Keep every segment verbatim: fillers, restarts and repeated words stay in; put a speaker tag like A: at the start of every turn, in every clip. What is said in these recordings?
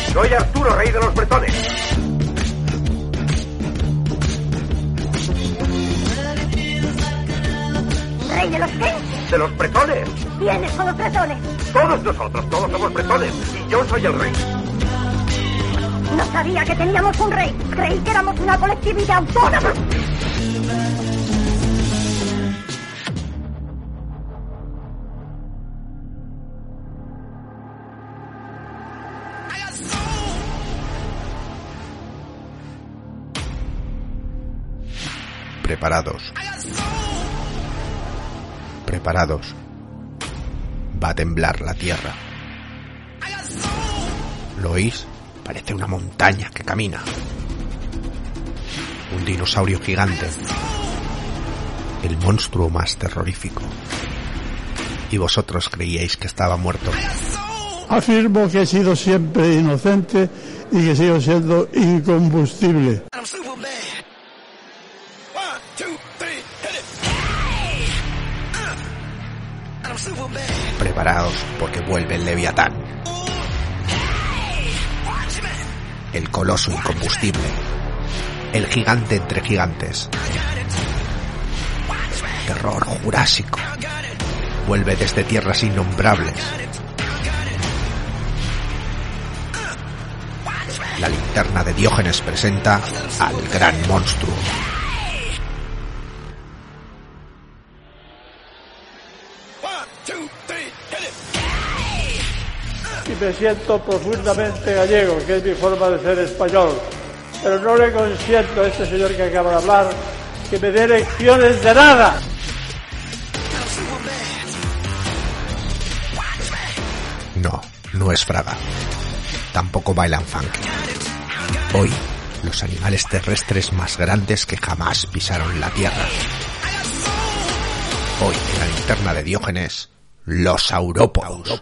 A: Soy Arturo, rey de los bretones.
B: ¿Rey de los qué?
A: De los bretones.
B: ¿Quiénes son los bretones?
A: Todos nosotros, todos somos bretones. Y yo soy el rey.
B: No sabía que teníamos un rey. Creí que éramos una colectividad autónoma.
C: Preparados. Preparados. Va a temblar la tierra. ¿Lo oís? Parece una montaña que camina. Un dinosaurio gigante. El monstruo más terrorífico. Y vosotros creíais que estaba muerto.
D: Afirmo que he sido siempre inocente y que sigo siendo incombustible.
C: Preparaos porque vuelve el Leviatán. El coloso incombustible. El gigante entre gigantes. Terror jurásico. Vuelve desde tierras innombrables. La linterna de Diógenes presenta al gran monstruo.
D: Y me siento profundamente gallego, que es mi forma de ser español. Pero no le consiento a este señor que acaba de hablar que me dé lecciones de nada.
C: No, no es Fraga. Tampoco bailan funky. Hoy, los animales terrestres más grandes que jamás pisaron la tierra. Hoy, en la linterna de Diógenes, los saurópodos.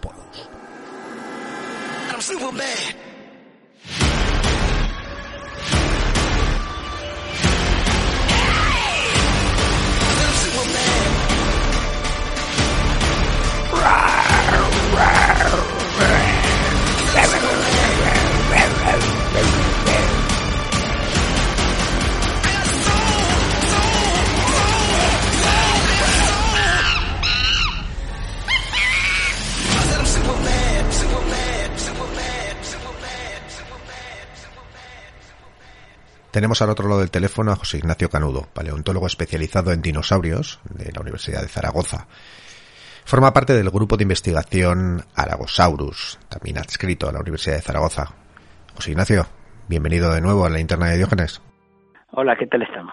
C: Tenemos al otro lado del teléfono a José Ignacio Canudo, paleontólogo especializado en dinosaurios de la Universidad de Zaragoza. Forma parte del grupo de investigación Aragosaurus, también adscrito a la Universidad de Zaragoza. José Ignacio, bienvenido de nuevo a la linterna de Diógenes.
E: Hola, ¿qué tal estamos?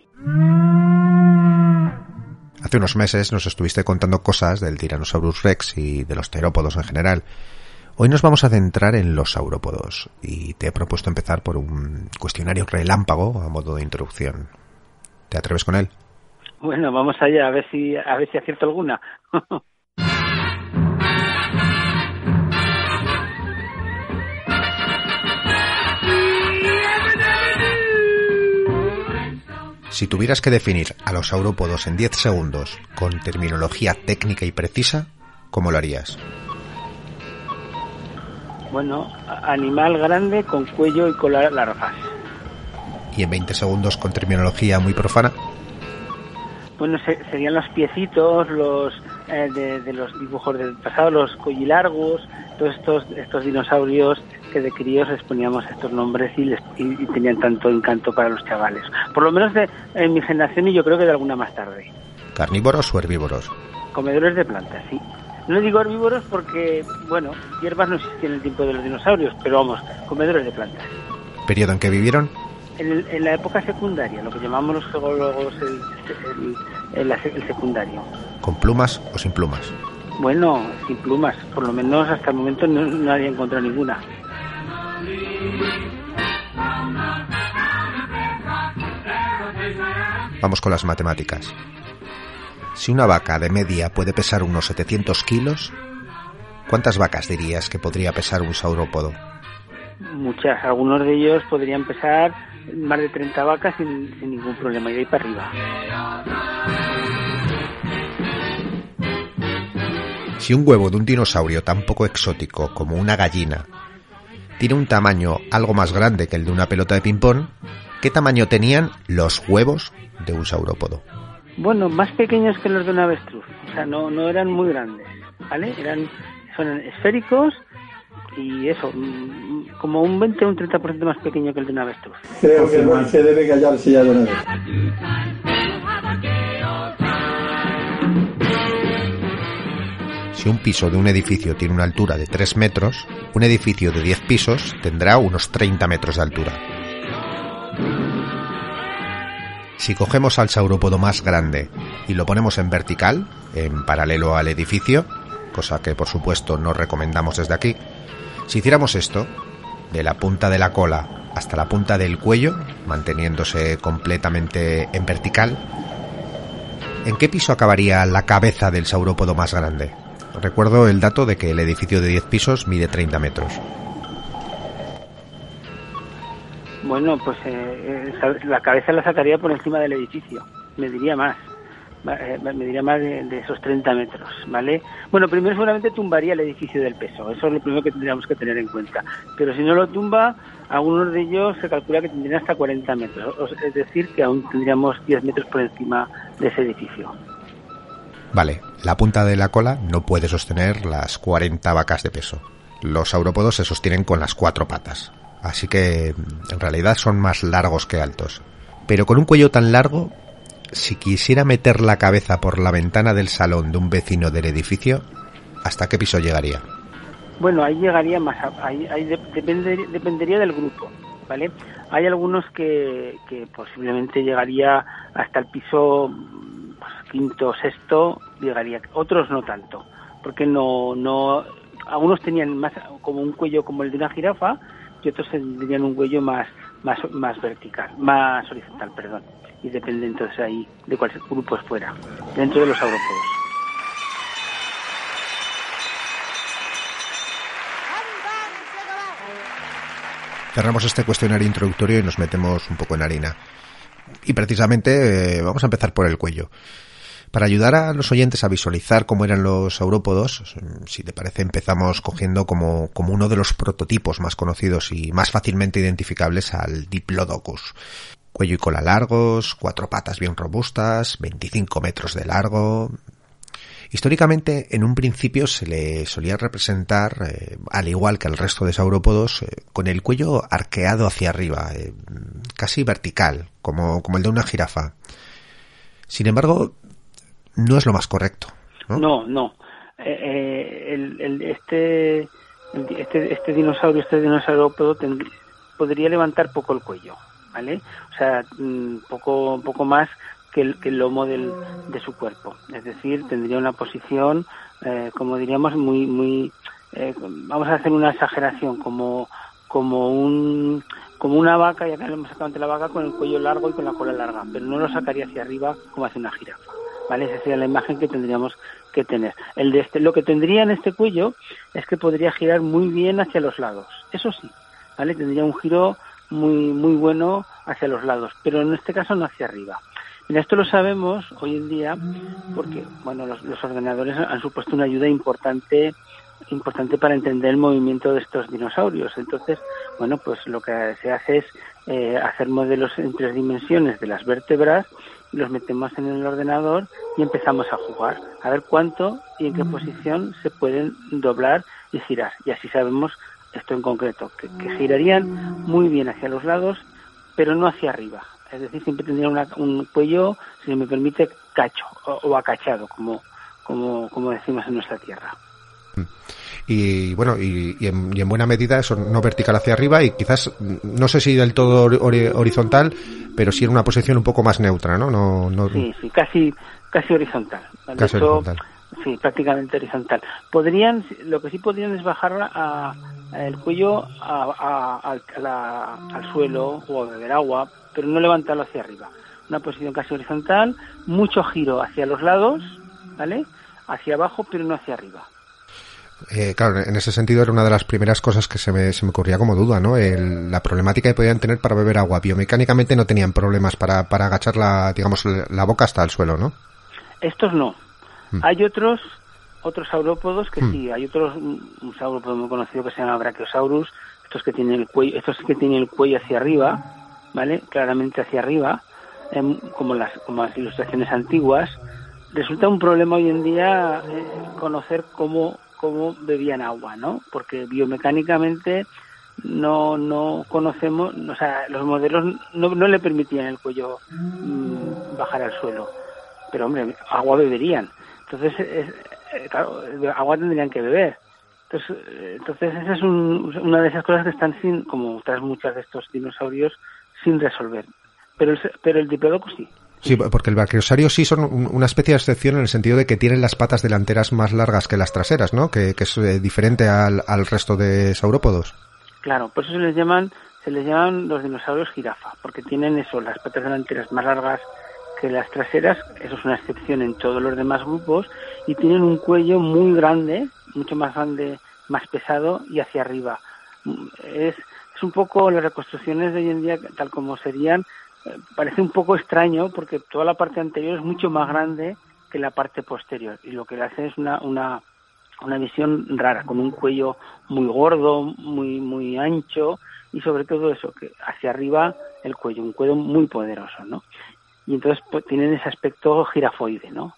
C: Hace unos meses nos estuviste contando cosas del Tyrannosaurus Rex y de los terópodos en general. Hoy nos vamos a centrar en los saurópodos y te he propuesto empezar por un cuestionario relámpago a modo de introducción. ¿Te atreves con él?
E: Bueno, vamos allá, a ver si a ver si acierto alguna.
C: Si tuvieras que definir a los saurópodos en diez segundos con terminología técnica y precisa, ¿cómo lo harías?
E: Bueno, animal grande con cuello y cola largas.
C: ¿Y en veinte segundos con terminología muy profana?
E: Bueno, se, serían los piecitos, los eh, de, de los dibujos del pasado, los collilargos, todos estos estos dinosaurios que de críos les poníamos estos nombres y, les, y, y tenían tanto encanto para los chavales. Por lo menos de, en mi generación y yo creo que de alguna más tarde.
C: ¿Carnívoros o herbívoros?
E: Comedores de plantas, sí. No digo herbívoros porque, bueno, hierbas no existían en el tiempo de los dinosaurios, pero vamos, comedores de plantas.
C: ¿Periodo en que vivieron?
E: En, el, en la época secundaria, lo que llamamos los geólogos el, el, el, el secundario.
C: ¿Con plumas o sin plumas?
E: Bueno, sin plumas, por lo menos hasta el momento no, no había encontrado ninguna.
C: Vamos con las matemáticas. Si una vaca de media puede pesar unos setecientos kilos, ¿cuántas vacas dirías que podría pesar un saurópodo?
E: Muchas, algunos de ellos podrían pesar más de treinta vacas sin, sin ningún problema, y de ahí para arriba.
C: Si un huevo de un dinosaurio tan poco exótico como una gallina tiene un tamaño algo más grande que el de una pelota de ping-pong, ¿qué tamaño tenían los huevos de un saurópodo?
E: Bueno, más pequeños que los de un avestruz, o sea, no, no eran muy grandes, ¿vale? Eran, son esféricos y eso, como un veinte o un treinta por ciento más pequeño que el de un avestruz.
D: Creo que no se debe callarse ya de una vez.
C: Si un piso de un edificio tiene una altura de tres metros, un edificio de diez pisos tendrá unos treinta metros de altura. Si cogemos al saurópodo más grande y lo ponemos en vertical, en paralelo al edificio, cosa que por supuesto no recomendamos desde aquí, si hiciéramos esto, de la punta de la cola hasta la punta del cuello, manteniéndose completamente en vertical, ¿en qué piso acabaría la cabeza del saurópodo más grande? Recuerdo el dato de que el edificio de diez pisos mide treinta metros.
E: Bueno, pues eh, la cabeza la sacaría por encima del edificio, me diría más, me diría más de, de esos treinta metros, ¿vale? Bueno, primero seguramente tumbaría el edificio del peso, eso es lo primero que tendríamos que tener en cuenta, pero si no lo tumba, algunos de ellos se calcula que tendrían hasta cuarenta metros, es decir, que aún tendríamos diez metros por encima de ese edificio.
C: Vale, la punta de la cola no puede sostener las cuarenta vacas de peso. Los saurópodos se sostienen con las cuatro patas, así que en realidad son más largos que altos. Pero con un cuello tan largo, si quisiera meter la cabeza por la ventana del salón de un vecino del edificio, ¿hasta qué piso llegaría?
E: Bueno, ahí llegaría más, a, ahí, ahí de, depende, dependería del grupo, ¿vale? Hay algunos que, que posiblemente llegaría hasta el piso quinto, sexto, llegaría, otros no tanto, porque no, no, algunos tenían más como un cuello como el de una jirafa y otros tendrían un cuello más, más, más vertical, más horizontal, perdón, y depende entonces ahí de cuál grupo fuera, dentro de los saurópodos.
C: Cerramos este cuestionario introductorio y nos metemos un poco en harina. Y precisamente eh, vamos a empezar por el cuello. Para ayudar a los oyentes a visualizar cómo eran los saurópodos, si te parece empezamos cogiendo como, como uno de los prototipos más conocidos y más fácilmente identificables al Diplodocus. Cuello y cola largos, cuatro patas bien robustas, veinticinco metros de largo. Históricamente, en un principio se le solía representar, eh, al igual que al resto de saurópodos, eh, con el cuello arqueado hacia arriba, eh, casi vertical, como, como el de una jirafa. Sin embargo, no es lo más correcto, ¿no? No,
E: no. Eh, eh, el, el, este, este, este dinosaurio, este dinosaurópodo tend- podría levantar poco el cuello, ¿vale? O sea, un poco, un poco más que el, que el lomo del, de su cuerpo. Es decir, tendría una posición, eh, como diríamos, muy, muy, eh, vamos a hacer una exageración, como, como un, como una vaca, ya que lo hemos sacado ante la vaca, con el cuello largo y con la cola larga, pero no lo sacaría hacia arriba como hace una jirafa, ¿vale? Esa sería la imagen que tendríamos que tener. El de este, lo que tendría en este cuello es que podría girar muy bien hacia los lados, eso sí, ¿vale? Tendría un giro muy, muy bueno hacia los lados, pero en este caso no hacia arriba. Mira, esto lo sabemos hoy en día porque, bueno, los, los ordenadores han supuesto una ayuda importante importante para entender el movimiento de estos dinosaurios. Entonces, bueno, pues lo que se hace es eh, hacer modelos en tres dimensiones de las vértebras, los metemos en el ordenador y empezamos a jugar, a ver cuánto y en qué posición se pueden doblar y girar. Y así sabemos esto en concreto, que, que girarían muy bien hacia los lados, pero no hacia arriba. Es decir, siempre tendrían una, un cuello, si me permite, cacho o, o acachado, como, como, como decimos en nuestra tierra.
C: Y bueno, y, y, en, y en buena medida eso, no vertical hacia arriba y quizás, no sé si del todo or- horizontal, pero sí en una posición un poco más neutra, ¿no? no, no...
E: Sí, sí, casi, casi horizontal. De
C: casi
E: hecho,
C: horizontal.
E: Sí, prácticamente horizontal. Podrían, lo que sí podrían es bajar a, a el cuello a, a, a la, al suelo o a beber agua, pero no levantarlo hacia arriba. Una posición casi horizontal, mucho giro hacia los lados, ¿vale? Hacia abajo, pero no hacia arriba.
C: Eh, claro, en ese sentido era una de las primeras cosas que se me, se me ocurría como duda, ¿no? El, la problemática que podían tener para beber agua. Biomecánicamente no tenían problemas para, para agachar la, digamos, la boca hasta el suelo, ¿no?
E: Estos no. Mm. Hay otros otros saurópodos que hmm. sí, hay otros, un saurópodo muy conocido que se llama Brachiosaurus, estos que tienen el cuello, estos que tienen el cuello hacia arriba, ¿vale? Claramente hacia arriba, eh, como las como las ilustraciones antiguas. Resulta un problema hoy en día eh, conocer cómo cómo bebían agua, ¿no? Porque biomecánicamente no no conocemos, o sea, los modelos no, no le permitían el cuello mmm, bajar al suelo, pero hombre, agua beberían. Entonces, es, eh, claro, agua tendrían que beber. Entonces, eh, entonces esa es un, una de esas cosas que están sin, como otras muchas de estos dinosaurios, sin resolver. Pero el, pero el diplodocus sí.
C: Sí, porque el brachiosario sí son una especie de excepción en el sentido de que tienen las patas delanteras más largas que las traseras, ¿no? Que, que es eh, diferente al, al resto de saurópodos.
E: Claro, por eso se les llaman se les llaman los dinosaurios jirafa, porque tienen eso, las patas delanteras más largas que las traseras, eso es una excepción en todos los demás grupos, y tienen un cuello muy grande, mucho más grande, más pesado y hacia arriba. Es, es un poco las reconstrucciones de hoy en día, tal como serían, eh, parece un poco extraño porque toda la parte anterior es mucho más grande que la parte posterior, y lo que le hace es una una una visión rara, con un cuello muy gordo, muy muy ancho, y sobre todo eso, que hacia arriba el cuello, un cuello muy poderoso, ¿no? Y entonces pues, tienen ese aspecto jirafoide, ¿no?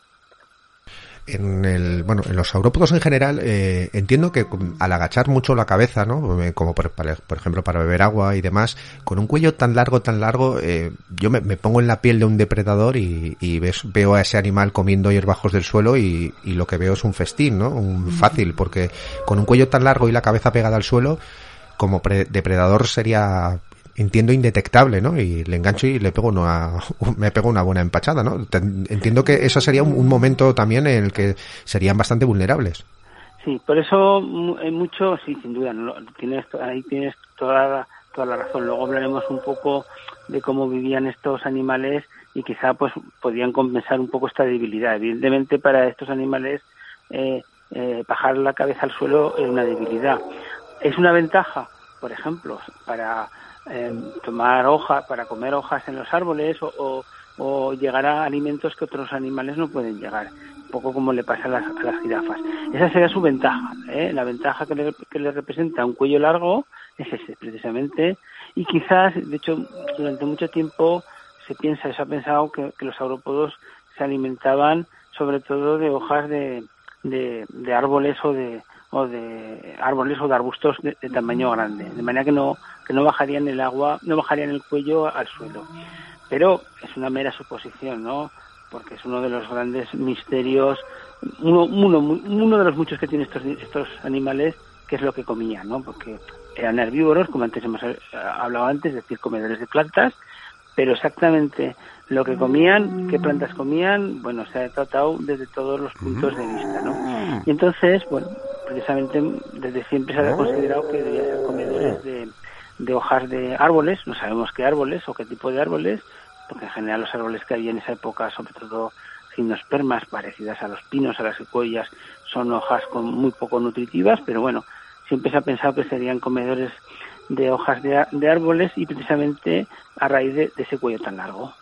C: En el, bueno, en los saurópodos en general, eh, entiendo que al agachar mucho la cabeza, ¿no? Como por, por ejemplo para beber agua y demás, con un cuello tan largo, tan largo, eh, yo me, me pongo en la piel de un depredador y, y ves, veo a ese animal comiendo hierbajos del suelo y, y lo que veo es un festín, ¿no? Un fácil, porque con un cuello tan largo y la cabeza pegada al suelo, como pre- depredador sería, entiendo, indetectable, ¿no? Y le engancho y le pego una, me pego una buena empachada, ¿no? Entiendo que eso sería un, un momento también en el que serían bastante vulnerables.
E: Sí, por eso hay mucho, sí, sin duda, ¿no? Tienes, ahí tienes toda la, toda la razón. Luego hablaremos un poco de cómo vivían estos animales y quizá pues podían compensar un poco esta debilidad. Evidentemente para estos animales eh, eh, bajar la cabeza al suelo es una debilidad. ¿Es una ventaja? Por ejemplo, para Eh, tomar hojas, para comer hojas en los árboles o, o, o llegar a alimentos que otros animales no pueden llegar, un poco como le pasa a las, a las jirafas. Esa sería su ventaja, ¿eh? La ventaja que le, que le representa un cuello largo es ese, precisamente, y quizás, de hecho, durante mucho tiempo se piensa, se ha pensado que, que los saurópodos se alimentaban sobre todo de hojas de, de, de árboles o de o de árboles o de arbustos de, de tamaño grande, de manera que no que no bajarían el agua, no bajarían el cuello al suelo. Pero es una mera suposición, ¿no? Porque es uno de los grandes misterios, uno uno uno de los muchos que tienen estos estos animales, que es lo que comían, ¿no? Porque eran herbívoros, como antes hemos hablado antes, es decir, comedores de plantas, pero exactamente lo que comían, qué plantas comían, bueno, se ha tratado desde todos los puntos de vista, ¿no? Y entonces, bueno, precisamente desde siempre se ha considerado que deberían ser comedores de, de hojas de árboles, no sabemos qué árboles o qué tipo de árboles, porque en general los árboles que había en esa época, sobre todo gimnospermas, parecidas a los pinos, a las secuoyas, son hojas con muy poco nutritivas, pero bueno, siempre se ha pensado que serían comedores de hojas de, de árboles y precisamente a raíz de, de ese cuello tan largo.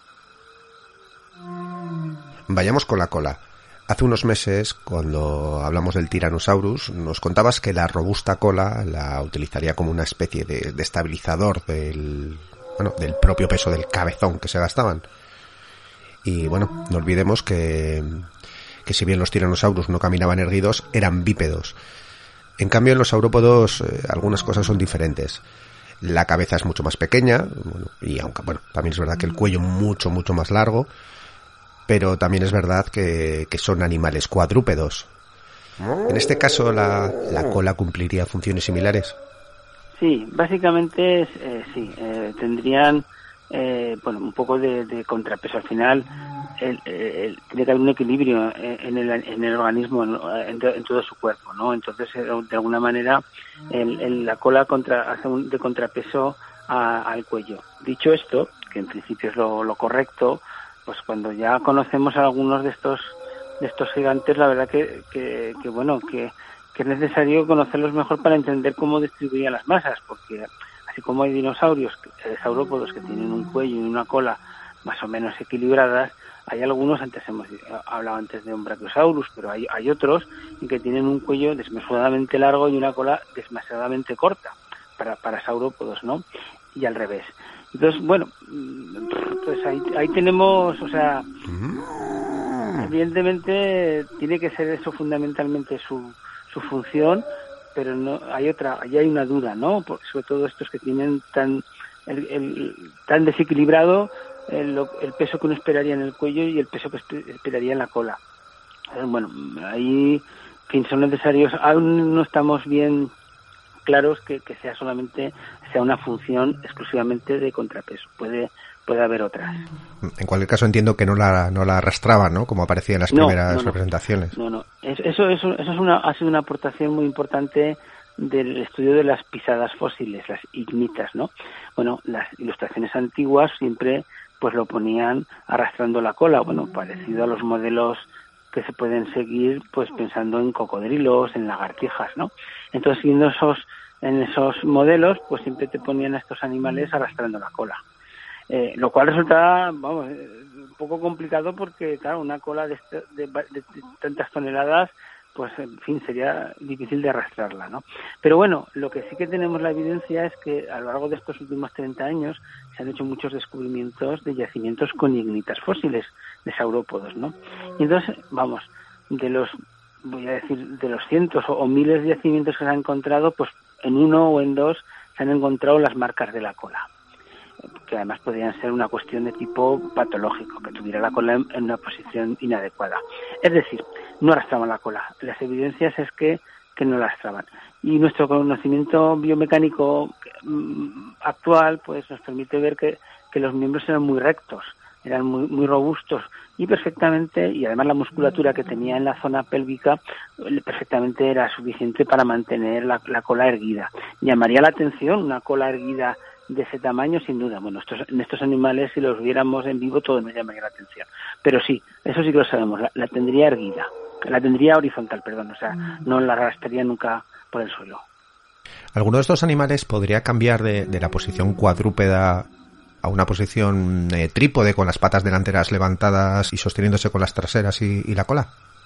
C: Vayamos con la cola. Hace unos meses, cuando hablamos del Tyrannosaurus, nos contabas que la robusta cola la utilizaría como una especie de, de estabilizador del, bueno, del propio peso del cabezón que se gastaban. Y bueno, no olvidemos que, que si bien los Tyrannosaurus no caminaban erguidos, eran bípedos. En cambio, en los saurópodos eh, algunas cosas son diferentes. La cabeza es mucho más pequeña, bueno, y aunque bueno, también es verdad que el cuello mucho, mucho más largo, pero también es verdad que, que son animales cuadrúpedos. En este caso, la, la cola cumpliría funciones similares.
E: Sí, básicamente eh, sí, eh, tendrían eh, bueno, un poco de, de contrapeso. Al final, el, el, tiene que haber un equilibrio en el, en el organismo, en, en todo su cuerpo, ¿no? Entonces, de alguna manera, el, el, la cola contra, hace un, de contrapeso a, al cuello. Dicho esto, que en principio es lo, lo correcto, pues cuando ya conocemos a algunos de estos de estos gigantes, la verdad que, que, que bueno, que, que es necesario conocerlos mejor para entender cómo distribuían las masas, porque así como hay dinosaurios, eh, saurópodos que tienen un cuello y una cola más o menos equilibradas, Hay algunos, antes hemos hablado antes de un Brachiosaurus, pero hay, hay otros en que tienen un cuello desmesuradamente largo y una cola desmesuradamente corta para, para saurópodos, ¿no? Y al revés. Entonces, bueno, pues ahí, ahí tenemos, o sea, evidentemente tiene que ser eso fundamentalmente su, su función, pero no hay otra, ahí hay una duda, ¿no? Por, sobre todo estos que tienen tan el, el tan desequilibrado el, el peso que uno esperaría en el cuello y el peso que esperaría en la cola. Bueno, ahí, en fin, son necesarios, aún no estamos bien claros que, que sea solamente sea una función exclusivamente de contrapeso. Puede puede haber otras.
C: En cualquier caso entiendo que no la no la arrastraba, ¿no? Como aparecía en las
E: no,
C: primeras
E: no, no.
C: representaciones.
E: No, no. Eso, eso, eso, eso es una, ha sido una aportación muy importante del estudio de las pisadas fósiles, las ignitas, ¿no? Bueno, las ilustraciones antiguas siempre pues lo ponían arrastrando la cola, bueno, parecido a los modelos que se pueden seguir pues pensando en cocodrilos, en lagartijas, ¿no? Entonces, viendo esos en esos modelos, pues siempre te ponían a estos animales arrastrando la cola. Eh, lo cual resulta, vamos, un poco complicado porque, claro, una cola de, este, de, de, de tantas toneladas, pues, en fin, sería difícil de arrastrarla, ¿no? Pero bueno, lo que sí que tenemos la evidencia es que a lo largo de estos últimos treinta años se han hecho muchos descubrimientos de yacimientos con ignitas fósiles de saurópodos, ¿no? Y entonces, vamos, de los, voy a decir, de los cientos o, o miles de yacimientos que se han encontrado, pues en uno o en dos se han encontrado las marcas de la cola, que además podrían ser una cuestión de tipo patológico, que tuviera la cola en, en una posición inadecuada. Es decir, no arrastraban la cola. Las evidencias es que, que no la arrastraban. Y nuestro conocimiento biomecánico mm, actual pues nos permite ver que, que los miembros eran muy rectos, eran muy, muy robustos y perfectamente, y además la musculatura que tenía en la zona pélvica perfectamente era suficiente para mantener la, la cola erguida. Llamaría la atención una cola erguida de ese tamaño, sin duda. Bueno, estos, en estos animales, si los viéramos en vivo, todo nos llamaría la atención. Pero sí, eso sí que lo sabemos, la, la tendría erguida, la tendría horizontal, perdón, o sea, no la arrastraría nunca por el suelo.
C: ¿Alguno de estos animales podría cambiar de, de la posición cuadrúpeda a una posición eh, trípode, con las patas delanteras levantadas y sosteniéndose con las traseras y, y la cola?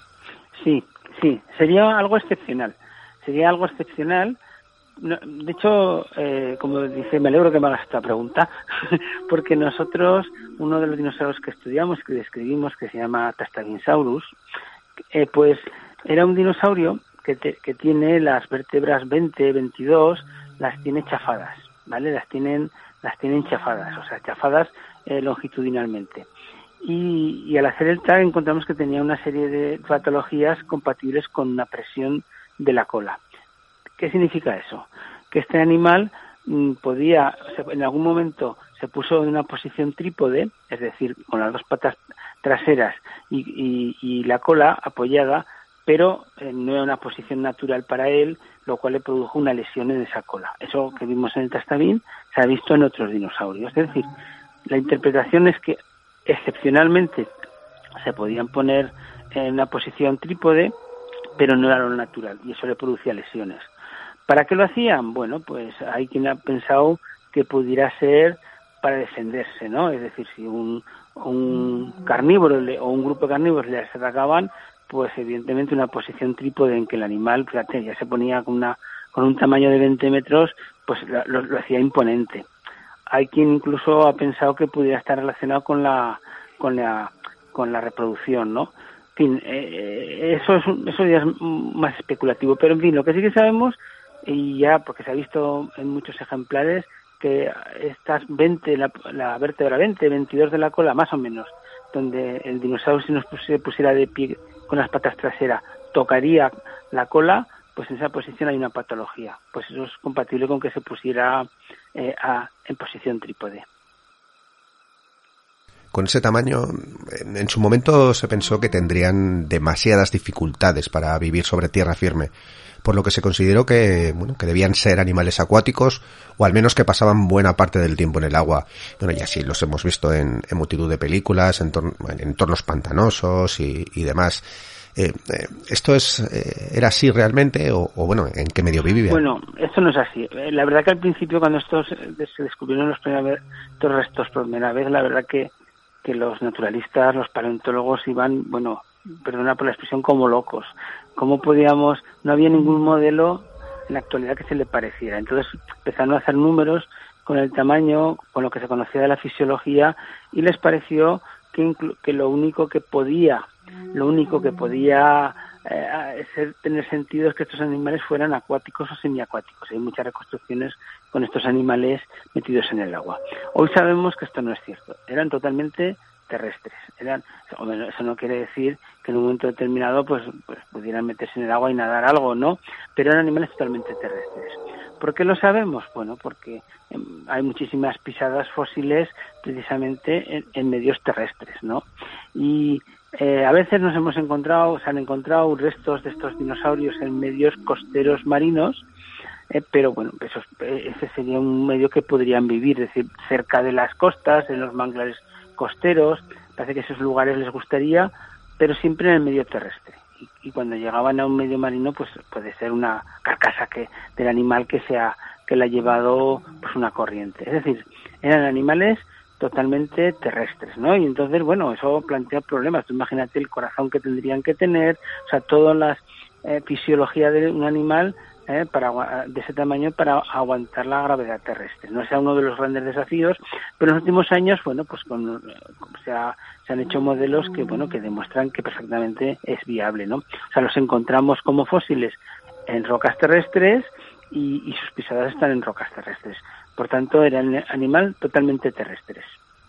E: Sí, sí, sería algo excepcional, sería algo excepcional. No, de hecho, eh, como dice, me alegro que me hagas esta pregunta, porque nosotros, uno de los dinosaurios que estudiamos, que describimos, que se llama Tastaginsaurus, eh, pues era un dinosaurio que, te, que tiene las vértebras veinte, veintidós, las tiene chafadas, ¿vale? Las tienen, las tienen chafadas, o sea, chafadas eh, longitudinalmente. Y, y al hacer el tag encontramos que tenía una serie de patologías compatibles con una presión de la cola. ¿Qué significa eso? Que este animal mmm, podía, en algún momento se puso en una posición trípode, es decir, con las dos patas traseras y, y, y la cola apoyada, pero eh, no era una posición natural para él, lo cual le produjo una lesión en esa cola. Eso que vimos en el Tastavín se ha visto en otros dinosaurios. Es decir, la interpretación es que excepcionalmente se podían poner en una posición trípode, pero no era lo natural, y eso le producía lesiones. ¿Para qué lo hacían? Bueno, pues hay quien ha pensado que pudiera ser para defenderse, ¿no? Es decir, si un, un carnívoro le, o un grupo de carnívoros les atacaban, pues evidentemente una posición trípode en que el animal, fíjate, ya se ponía con una con un tamaño de veinte metros, pues lo, lo hacía imponente. Hay quien incluso ha pensado que pudiera estar relacionado con la con la con la reproducción, ¿no? En fin, eh, eso es eso ya es más especulativo, pero en fin, lo que sí que sabemos, y ya porque se ha visto en muchos ejemplares, que estas veinte, la, la vértebra veinte, veintidós de la cola, más o menos, donde el dinosaurio, si nos pusiera, pusiera de pie con las patas traseras, tocaría la cola, pues en esa posición hay una patología. Pues eso es compatible con que se pusiera eh, a, en posición trípode.
C: Con ese tamaño, en su momento se pensó que tendrían demasiadas dificultades para vivir sobre tierra firme, por lo que se consideró que, bueno, que debían ser animales acuáticos, o al menos que pasaban buena parte del tiempo en el agua. Bueno, y así los hemos visto en, en multitud de películas, en, tor- en entornos pantanosos y, y demás. Eh, eh, ¿Esto es eh, era así realmente o, o, bueno, en qué medio vivían?
E: Bueno, esto no es así. La verdad que al principio, cuando estos se descubrieron los primeros, estos restos por primera vez, la verdad que que los naturalistas, los paleontólogos iban, bueno, perdona por la expresión, como locos. ¿Cómo podíamos? No había ningún modelo en la actualidad que se le pareciera. Entonces empezaron a hacer números con el tamaño, con lo que se conocía de la fisiología, y les pareció que, inclu- que lo único que podía, lo único que podía eh, ser, tener sentido es que estos animales fueran acuáticos o semiacuáticos. Hay muchas reconstrucciones con estos animales metidos en el agua. Hoy sabemos que esto no es cierto. Eran totalmente terrestres. Eran, eso no quiere decir que en un momento determinado pues, pues pudieran meterse en el agua y nadar algo, ¿no? Pero eran animales totalmente terrestres. ¿Por qué lo sabemos? Bueno, porque eh, hay muchísimas pisadas fósiles precisamente en, en medios terrestres, ¿no? Y eh, a veces nos hemos encontrado, se han encontrado restos de estos dinosaurios en medios costeros marinos, eh, pero bueno, eso, ese sería un medio que podrían vivir, es decir, cerca de las costas, en los manglares costeros. Parece que esos lugares les gustaría, pero siempre en el medio terrestre. Y, y cuando llegaban a un medio marino, pues puede ser una carcasa que del animal que sea que le ha llevado pues una corriente. Es decir, eran animales totalmente terrestres, ¿no? Y entonces, bueno, eso plantea problemas. Tú imagínate el corazón que tendrían que tener, o sea, toda la eh, fisiología de un animal eh, para de ese tamaño para aguantar la gravedad terrestre. No es uno de los grandes desafíos, pero en los últimos años, bueno, pues con, o sea, se han hecho modelos que, bueno, que demuestran que perfectamente es viable, ¿no? O sea, los encontramos como fósiles en rocas terrestres y, y sus pisadas están en rocas terrestres. Por tanto, eran animal totalmente terrestres.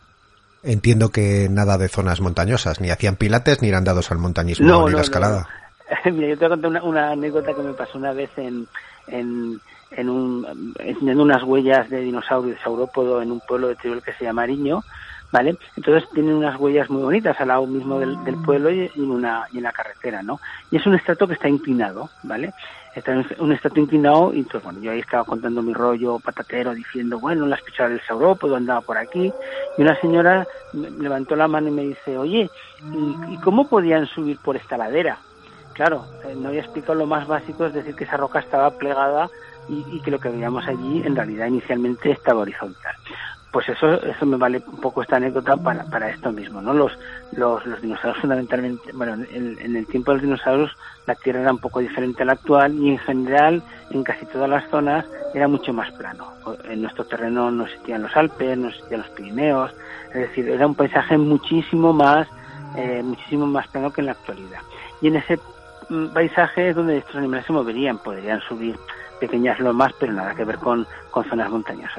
C: Entiendo que nada de zonas montañosas, ni hacían pilates, ni eran dados al montañismo,
E: no,
C: ni
E: no,
C: la escalada.
E: No. Mira, yo te voy a contar una, una anécdota que me pasó una vez en, en, en un, enseñando unas huellas de dinosaurio, de saurópodo, en un pueblo de Teruel que se llama Ariño, ¿vale? Entonces tienen unas huellas muy bonitas al lado mismo del, del pueblo y en una y en la carretera, ¿no? Y es un estrato que está inclinado, ¿vale? Está en un estrato inclinado y entonces, bueno, yo ahí estaba contando mi rollo patatero diciendo, bueno, las pisadas del saurópodo andaba por aquí, y una señora levantó la mano y me dice, oye, ¿y, y cómo podían subir por esta ladera? Claro, eh, no había explicado lo más básico, es decir, que esa roca estaba plegada y, y que lo que veíamos allí en realidad inicialmente estaba horizontal. Pues eso eso me vale un poco esta anécdota para para esto mismo, ¿no? Los los, los dinosaurios fundamentalmente, bueno, en, en el tiempo de los dinosaurios la Tierra era un poco diferente a la actual y en general en casi todas las zonas era mucho más plano. En nuestro terreno no existían los Alpes, no existían los Pirineos, es decir, era un paisaje muchísimo más eh, muchísimo más plano que en la actualidad. Y en ese paisaje es donde estos animales se moverían, podrían subir pequeñas lomas, pero nada que ver con, con zonas montañosas.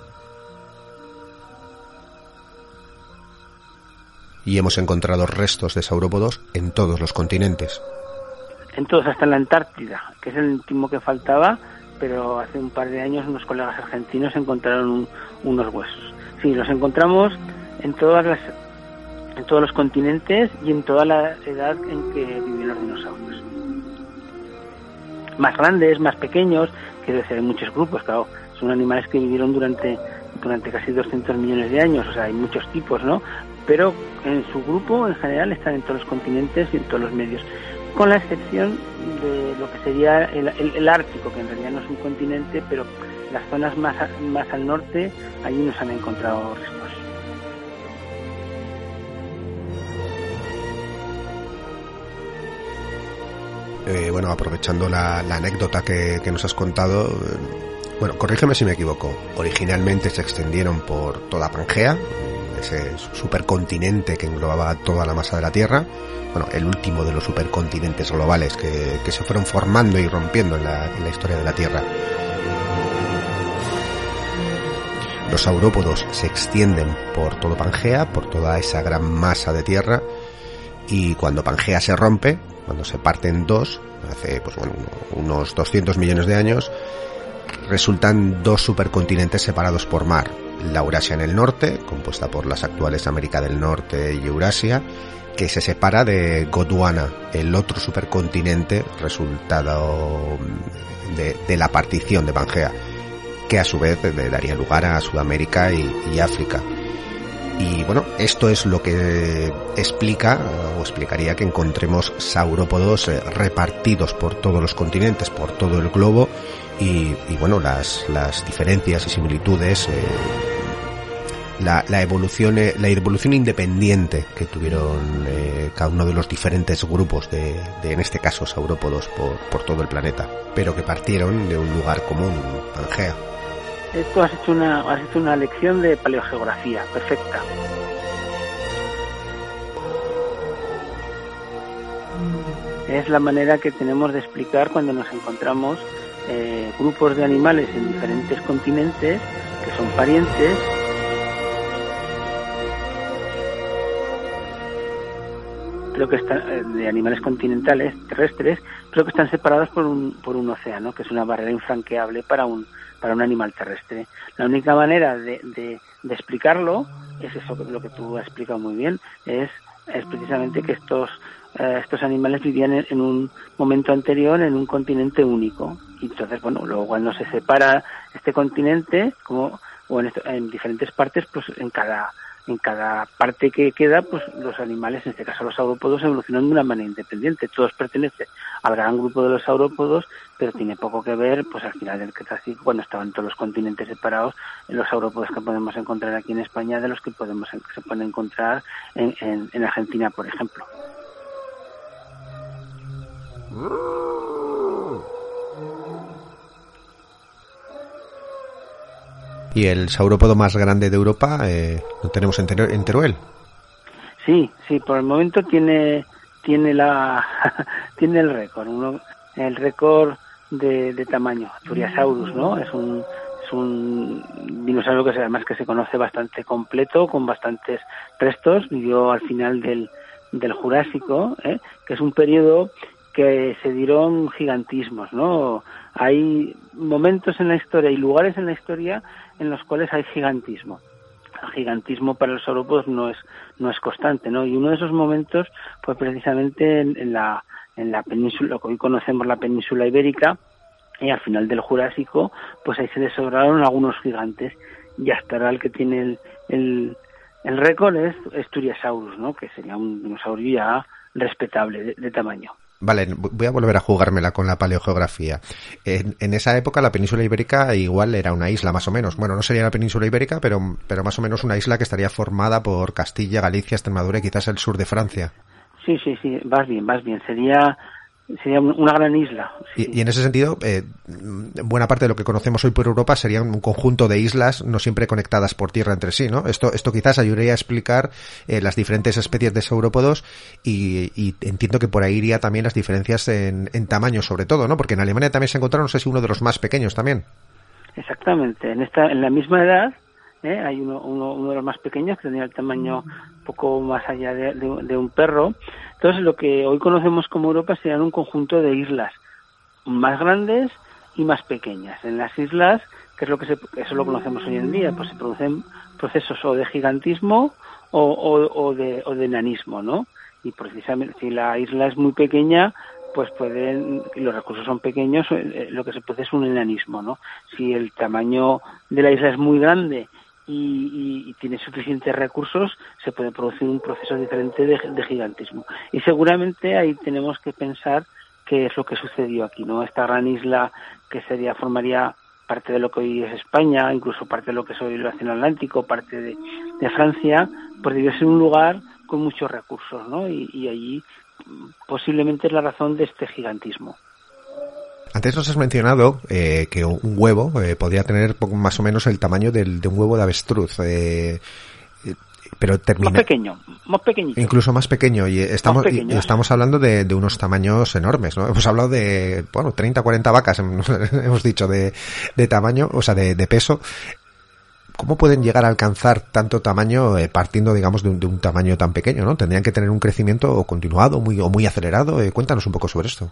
C: Y hemos encontrado restos de saurópodos en todos los continentes.
E: En todos, hasta en la Antártida, que es el último que faltaba, pero hace un par de años unos colegas argentinos encontraron un, unos huesos. Sí, los encontramos en todas las, en todos los continentes y en toda la edad en que vivían los dinosaurios. Más grandes, más pequeños, que debe ser en muchos grupos, claro, son animales que vivieron durante durante casi doscientos millones de años, o sea, hay muchos tipos, ¿no? Pero en su grupo, en general, están en todos los continentes y en todos los medios, con la excepción de lo que sería el, el, el Ártico, que en realidad no es un continente, pero las zonas más, a, más al norte, allí nos han encontrado restos.
C: Eh, bueno, aprovechando la, la anécdota que, que nos has contado, eh, bueno, corrígeme si me equivoco, originalmente se extendieron por toda Pangea, ese supercontinente que englobaba toda la masa de la Tierra, bueno, el último de los supercontinentes globales que, que se fueron formando y rompiendo en la, en la historia de la Tierra. Los saurópodos se extienden por todo Pangea, por toda esa gran masa de tierra, y cuando Pangea se rompe, cuando se parte en dos, hace pues bueno, unos doscientos millones de años, resultan dos supercontinentes separados por mar. La Eurasia en el norte, compuesta por las actuales América del Norte y Eurasia, que se separa de Gondwana, el otro supercontinente resultado de, de la partición de Pangea, que a su vez le daría lugar a Sudamérica y, y África. Y bueno, esto es lo que explica o explicaría que encontremos saurópodos eh, repartidos por todos los continentes, por todo el globo, y, y bueno, las, las diferencias y similitudes eh, la, la evolución eh, la evolución independiente que tuvieron eh, cada uno de los diferentes grupos de, de en este caso saurópodos por, por todo el planeta, pero que partieron de un lugar común, Pangea.
E: Esto has hecho una has hecho una lección de paleogeografía perfecta. Es la manera que tenemos de explicar cuando nos encontramos eh, grupos de animales en diferentes continentes que son parientes. Creo que están, de animales continentales, terrestres, creo que están separados por un por un océano, que es una barrera infranqueable para un para un animal terrestre. La única manera de, de, de explicarlo es eso, lo que tú has explicado muy bien, es, es precisamente que estos eh, estos animales vivían en, en un momento anterior en un continente único. Y entonces, bueno, luego cuando se separa este continente, como o en, esto, en diferentes partes, pues en cada en cada parte que queda, pues los animales, en este caso los saurópodos, evolucionan de una manera independiente. Todos pertenecen al gran grupo de los saurópodos, pero tiene poco que ver, pues al final del Cretácico, cuando estaban todos los continentes separados, en los saurópodos que podemos encontrar aquí en España, de los que podemos se pueden encontrar en, en, en Argentina, por ejemplo.
C: Y el saurópodo más grande de Europa eh, lo tenemos en, Teru- en Teruel.
E: Sí, sí, por el momento tiene tiene la tiene el récord, uno, el récord de, de tamaño, Turiasaurus, ¿no? Es un es un dinosaurio que se, además que se conoce bastante completo, con bastantes restos. Vivió al final del del Jurásico, ¿eh? Que es un periodo que se dieron gigantismos, ¿no? Hay momentos en la historia y lugares en la historia en los cuales hay gigantismo. El gigantismo para los saurópodos no es no es constante, ¿no? Y uno de esos momentos fue precisamente en, en la en la península, lo que hoy conocemos la península ibérica, y al final del Jurásico, pues ahí se desobraron algunos gigantes, y hasta ahora el que tiene el el, el récord es, es Turiasaurus, ¿no? Que sería un dinosaurio ya respetable de, de tamaño.
C: Vale, voy a volver a jugármela con la paleogeografía. En, en esa época la península ibérica igual era una isla más o menos. Bueno, no sería la península ibérica, pero, pero más o menos una isla que estaría formada por Castilla, Galicia, Extremadura y quizás el sur de Francia.
E: Sí, sí, sí, vas bien, vas bien. Sería sería una gran isla. Sí.
C: Y, y en ese sentido, eh, buena parte de lo que conocemos hoy por Europa sería un conjunto de islas no siempre conectadas por tierra entre sí, ¿no? Esto, esto quizás ayudaría a explicar eh, las diferentes especies de saurópodos y, y entiendo que por ahí iría también las diferencias en, en tamaño sobre todo, ¿no? Porque en Alemania también se encontraron, no sé si uno de los más pequeños también.
E: Exactamente. En esta, en la misma edad, ¿eh? Hay uno, uno, uno de los más pequeños que tenía el tamaño un poco más allá de, de, de un perro. Entonces, lo que hoy conocemos como Europa serían un conjunto de islas más grandes y más pequeñas. En las islas, que es lo que se, eso lo conocemos hoy en día, pues se producen procesos o de gigantismo o, o, o de o de enanismo, ¿no? Y precisamente si la isla es muy pequeña, pues pueden, y los recursos son pequeños, lo que se produce es un enanismo, ¿no? Si el tamaño de la isla es muy grande y, y, y tiene suficientes recursos, se puede producir un proceso diferente de, de gigantismo. Y seguramente ahí tenemos que pensar qué es lo que sucedió aquí, ¿no? Esta gran isla que sería formaría parte de lo que hoy es España, incluso parte de lo que es hoy el Océano Atlántico, parte de, de Francia, pues debió ser un lugar con muchos recursos, ¿no? Y, y allí posiblemente es la razón de este gigantismo.
C: Antes nos has mencionado eh, que un huevo eh, podría tener más o menos el tamaño del, de un huevo de avestruz, eh, pero termina...
E: Más pequeño, más pequeñito.
C: Incluso más pequeño, y estamos,
E: pequeño,
C: y estamos hablando de, de unos tamaños enormes, ¿no? Hemos hablado de, bueno, treinta, cuarenta vacas, hemos dicho, de, de tamaño, o sea, de, de peso. ¿Cómo pueden llegar a alcanzar tanto tamaño eh, partiendo, digamos, de un, de un tamaño tan pequeño, ¿no? ¿Tendrían que tener un crecimiento continuado muy, o muy acelerado? Eh, cuéntanos un poco sobre esto.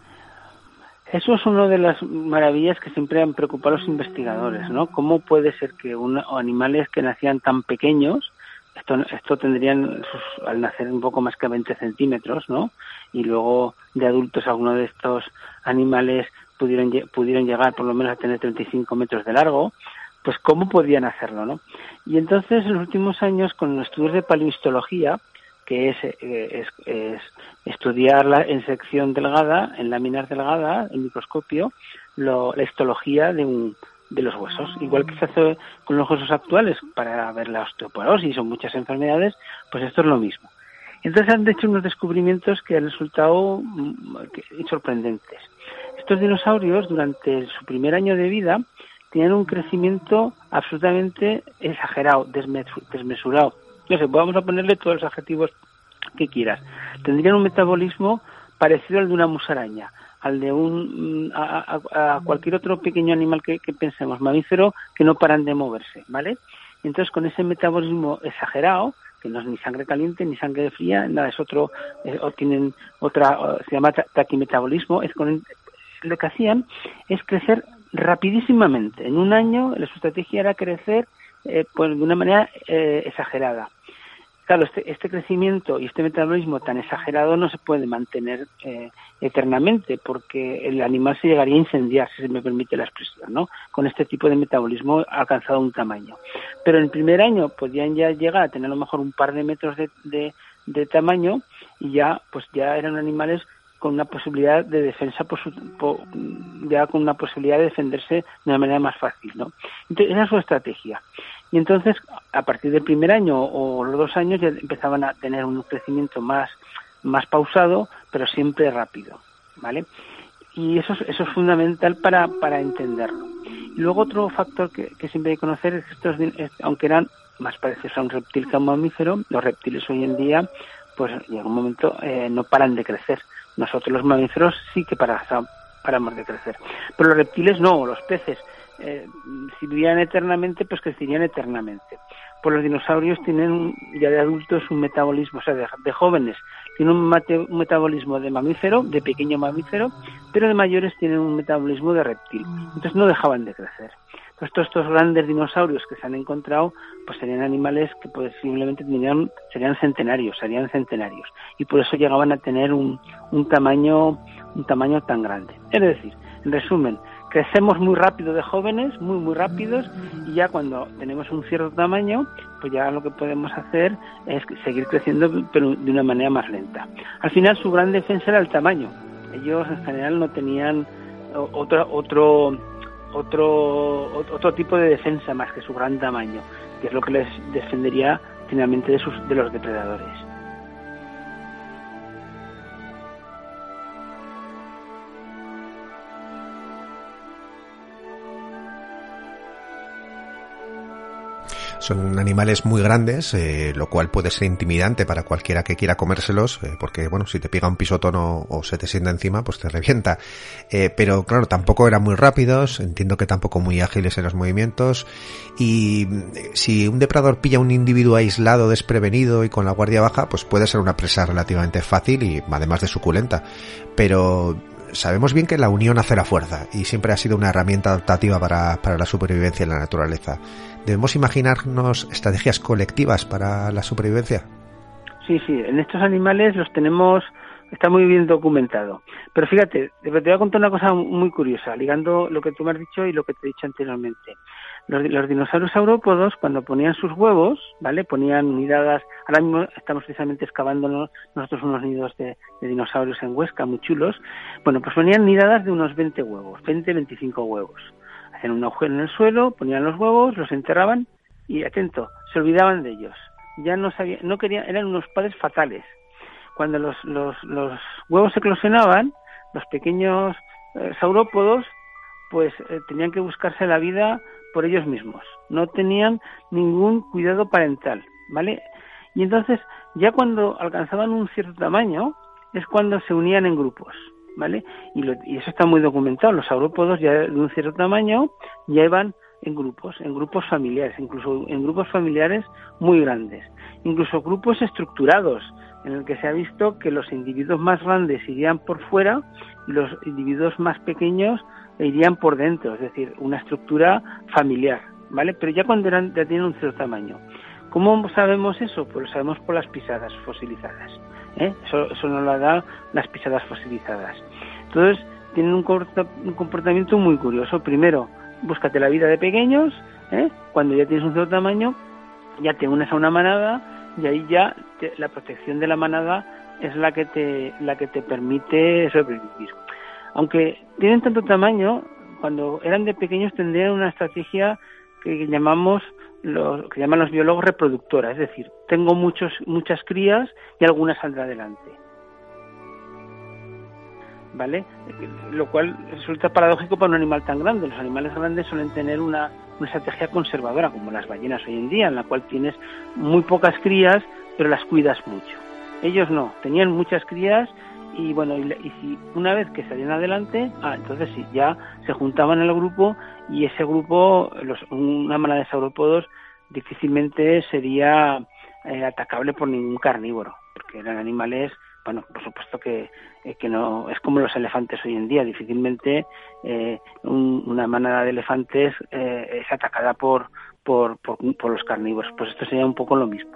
E: Eso es una de las maravillas que siempre han preocupado a los investigadores, ¿no? ¿Cómo puede ser que un, animales que nacían tan pequeños, esto, esto tendrían sus, al nacer un poco más que veinte centímetros, ¿no? Y luego de adultos algunos de estos animales pudieron, pudieron llegar por lo menos a tener treinta y cinco metros de largo. Pues cómo podían hacerlo, ¿no? Y entonces en los últimos años con los estudios de paleohistología, que es, es, es estudiar la, en sección delgada, en láminas delgadas, en microscopio, lo, la histología de un de los huesos. Igual que se hace con los huesos actuales para ver la osteoporosis o muchas enfermedades, pues esto es lo mismo. Entonces han hecho unos descubrimientos que han resultado sorprendentes. Estos dinosaurios, durante su primer año de vida, tenían un crecimiento absolutamente exagerado, desmesurado. No sé, vamos a ponerle todos los adjetivos que quieras. Tendrían un metabolismo parecido al de una musaraña, al de un a, a, a cualquier otro pequeño animal que, que pensemos, mamífero, que no paran de moverse, ¿vale? Entonces, con ese metabolismo exagerado, que no es ni sangre caliente ni sangre fría, nada, es otro, eh, o tienen otra, o se llama taquimetabolismo, es con, lo que hacían es crecer rapidísimamente. En un año, su estrategia era crecer eh, pues de una manera eh, exagerada. Claro, este, este crecimiento y este metabolismo tan exagerado no se puede mantener eh, eternamente, porque el animal se llegaría a incendiar, si se me permite la expresión, ¿no? Con este tipo de metabolismo alcanzado un tamaño. Pero en el primer año podían ya llegar a tener a lo mejor un par de metros de, de, de tamaño y ya, pues ya eran animales con una posibilidad de defensa, por su, por, ya con una posibilidad de defenderse de una manera más fácil, ¿no? Entonces, esa es su estrategia. Y entonces, a partir del primer año o los dos años ya empezaban a tener un crecimiento más, más pausado, pero siempre rápido, ¿vale? Y eso es, eso es fundamental para, para entenderlo. Y luego otro factor que, que siempre hay que conocer es que estos, aunque eran más parecidos a un reptil que a un mamífero, los reptiles hoy en día, pues en algún momento eh, no paran de crecer. Nosotros los mamíferos sí que para, paramos de crecer. Pero los reptiles no, los peces, eh, si vivieran eternamente, pues crecerían eternamente. Pues los dinosaurios tienen ya de adultos un metabolismo, o sea, de, de jóvenes, tienen un, mate, un metabolismo de mamífero, de pequeño mamífero, pero de mayores tienen un metabolismo de reptil. Entonces no dejaban de crecer. Entonces todos estos grandes dinosaurios que se han encontrado, pues serían animales que posiblemente tendrían, serían centenarios, serían centenarios. Y por eso llegaban a tener un, un tamaño, un tamaño tan grande. Es decir, en resumen, crecemos muy rápido de jóvenes, muy muy rápidos, y ya cuando tenemos un cierto tamaño, pues ya lo que podemos hacer es seguir creciendo, pero de una manera más lenta. Al final su gran defensa era el tamaño. Ellos en general no tenían otro otro otro otro tipo de defensa más que su gran tamaño, que es lo que les defendería finalmente de sus de los depredadores.
C: Son animales muy grandes, eh, lo cual puede ser intimidante para cualquiera que quiera comérselos, eh, porque, bueno, si te pega un pisotón o, o se te sienta encima, pues te revienta. Eh, pero, claro, tampoco eran muy rápidos, entiendo que tampoco muy ágiles en los movimientos, y si un depredador pilla un individuo aislado, desprevenido y con la guardia baja, pues puede ser una presa relativamente fácil y además de suculenta. Pero sabemos bien que la unión hace la fuerza y siempre ha sido una herramienta adaptativa para, para la supervivencia en la naturaleza. ¿Debemos imaginarnos estrategias colectivas para la supervivencia?
E: Sí, sí, en estos animales los tenemos, está muy bien documentado. Pero fíjate, te voy a contar una cosa muy curiosa, ligando lo que tú me has dicho y lo que te he dicho anteriormente. Los, los dinosaurios saurópodos, cuando ponían sus huevos, ¿vale? Ponían nidadas, ahora mismo estamos precisamente excavando nosotros unos nidos de, de dinosaurios en Huesca, muy chulos. Bueno, pues ponían nidadas de unos veinte huevos, veinte, veinticinco huevos. Hacían un agujero en el suelo, ponían los huevos, los enterraban y, atento, se olvidaban de ellos. Ya no sabían, no querían, eran unos padres fatales. Cuando los, los, los huevos eclosionaban, los pequeños eh, saurópodos, pues eh, tenían que buscarse la vida por ellos mismos. No tenían ningún cuidado parental, ¿vale? Y entonces, ya cuando alcanzaban un cierto tamaño, es cuando se unían en grupos, ¿vale? Y, lo, y eso está muy documentado. Los saurópodos ya de un cierto tamaño ya iban en grupos, en grupos familiares, incluso en grupos familiares muy grandes, incluso grupos estructurados, en el que se ha visto que los individuos más grandes irían por fuera y los individuos más pequeños irían por dentro, es decir, una estructura familiar, ¿vale? Pero ya cuando eran, ya tienen un cierto tamaño. ¿Cómo sabemos eso? Pues lo sabemos por las pisadas fosilizadas, ¿eh? Eso, eso nos lo dan las pisadas fosilizadas. Entonces, tienen un, corta, un comportamiento muy curioso. Primero, búscate la vida de pequeños, ¿eh? Cuando ya tienes un cierto tamaño, ya te unes a una manada y ahí ya te, la protección de la manada es la que te la que te permite sobrevivir. Aunque tienen tanto tamaño, cuando eran de pequeños tendrían una estrategia que llamamos los que llaman los biólogos reproductora, es decir, tengo muchos muchas crías y algunas saldrá adelante. ¿Vale? Lo cual resulta paradójico para un animal tan grande. Los animales grandes suelen tener una, una estrategia conservadora, como las ballenas hoy en día, en la cual tienes muy pocas crías, pero las cuidas mucho. Ellos no, tenían muchas crías y bueno, y, y si una vez que salían adelante, ah, entonces sí, ya se juntaban en el grupo y ese grupo, los, una manada de saurópodos, difícilmente sería eh, atacable por ningún carnívoro, porque eran animales. Bueno, por supuesto que, eh, que no es como los elefantes hoy en día. Difícilmente eh, un, una manada de elefantes eh, es atacada por, por, por, por los carnívoros. Pues esto sería un poco lo mismo.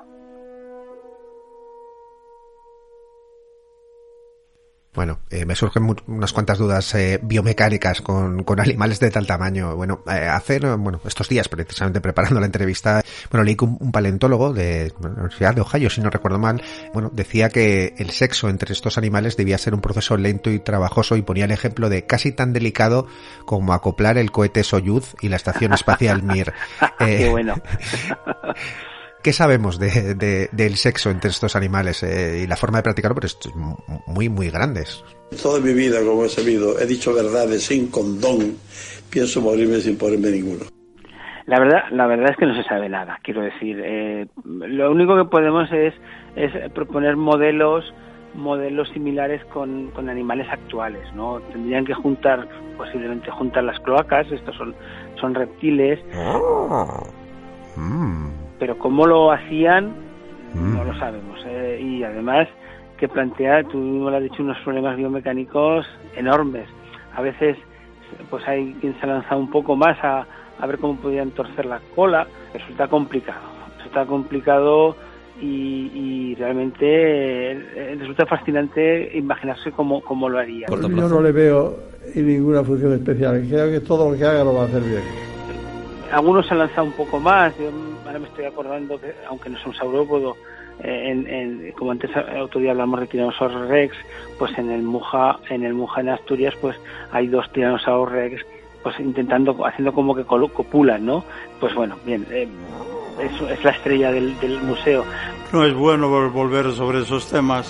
C: Bueno, eh, me surgen mu- unas cuantas dudas eh, biomecánicas con, con animales de tal tamaño. Bueno, eh, hace, bueno, estos días, precisamente preparando la entrevista, bueno, leí que un, un paleontólogo de la Universidad de Ohio, si no recuerdo mal, bueno, decía que el sexo entre estos animales debía ser un proceso lento y trabajoso y ponía el ejemplo de casi tan delicado como acoplar el cohete Soyuz y la estación espacial Mir. Eh,
E: ¡Qué bueno!
C: ¿Qué sabemos de, de, del sexo entre estos animales eh, y la forma de practicarlo? Pero es muy, muy grandes.
F: Toda mi vida, como he sabido, he dicho verdades sin condón. Pienso morirme sin ponerme ninguno.
E: La verdad, la verdad es que no se sabe nada. Quiero decir, eh, lo único que podemos es, es proponer modelos, modelos similares con, con animales actuales, ¿no? Tendrían que juntar, posiblemente juntar las cloacas. Estos son, son reptiles.
C: Oh. Mm.
E: Pero cómo lo hacían,
C: mm.
E: no lo sabemos. ¿eh? Y además, que plantea, tú mismo lo has dicho, unos problemas biomecánicos enormes. A veces, pues hay quien se ha lanzado un poco más a, a ver cómo podían torcer la cola. Resulta complicado. Resulta complicado y, y realmente eh, resulta fascinante imaginarse cómo, cómo lo haría.
D: Yo no le veo ninguna función especial. Creo que todo lo que haga lo va a hacer bien.
E: Algunos se han lanzado un poco más. Yo ahora me estoy acordando que, aunque no es un saurópodo, eh, en, en, como antes otro día hablamos de Tyrannosaurus Rex, pues en el Muja, en el Muja en Asturias, pues hay dos Tyrannosaurus Rex, pues intentando, haciendo como que copulan, ¿no? Pues bueno, bien, eh, es, es la estrella del, del museo.
G: No es bueno volver sobre esos temas.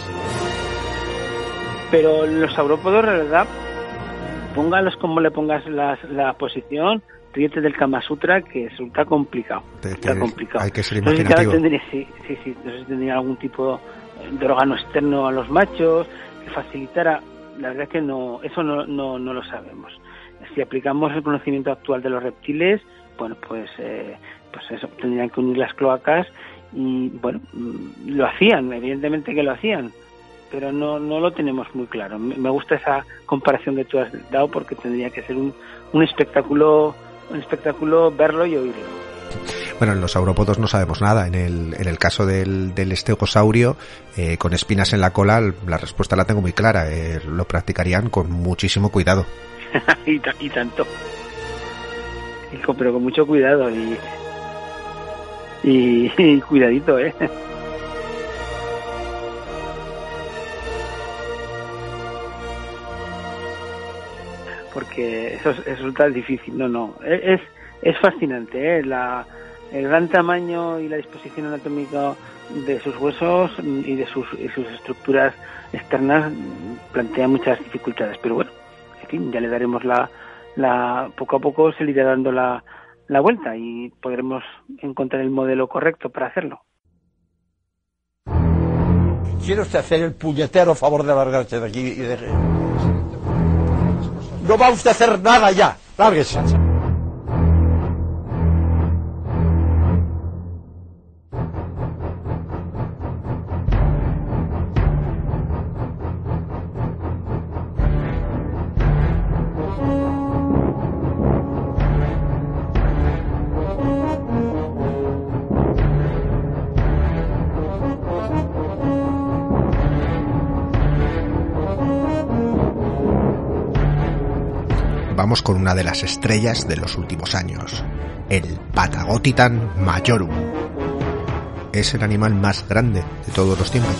E: Pero los saurópodos, en realidad, póngalos como le pongas las, la posición, ríete del Kama Sutra, que resulta complicado.
C: Te, te,
E: está complicado.
C: Hay que ser imaginativo.
E: No sé si tendría, sí, sí, sí, no sé si tendría algún tipo de órgano externo a los machos que facilitara. La verdad es que no, eso no, no, no lo sabemos. Si aplicamos el conocimiento actual de los reptiles, bueno, pues, eh, pues eso, tendrían que unir las cloacas y, bueno, lo hacían, evidentemente que lo hacían, pero no, no lo tenemos muy claro. Me gusta esa comparación que tú has dado porque tendría que ser un, un espectáculo un espectáculo verlo y oírlo.
C: Bueno, en los saurópodos no sabemos nada. En el, en el caso del, del estegosaurio, eh, con espinas en la cola, la respuesta la tengo muy clara. Eh, lo practicarían con muchísimo cuidado.
E: y, t- y tanto. Y con, pero con mucho cuidado y, y, y cuidadito, ¿eh? Porque eso, eso resulta difícil. No, no. Es, es fascinante, ¿eh? La, el gran tamaño y la disposición anatómica de sus huesos y de sus, y sus estructuras externas plantea muchas dificultades. Pero bueno, en fin, ya le daremos la, la poco a poco se le irá dando la, la vuelta y podremos encontrar el modelo correcto para hacerlo.
H: ¿Quiere usted hacer el puñetero favor de largarse de aquí y de... No va usted a hacer nada ya. Lárguese.
C: Vamos con una de las estrellas de los últimos años, el Patagotitan majorum. Es el animal más grande de todos los tiempos.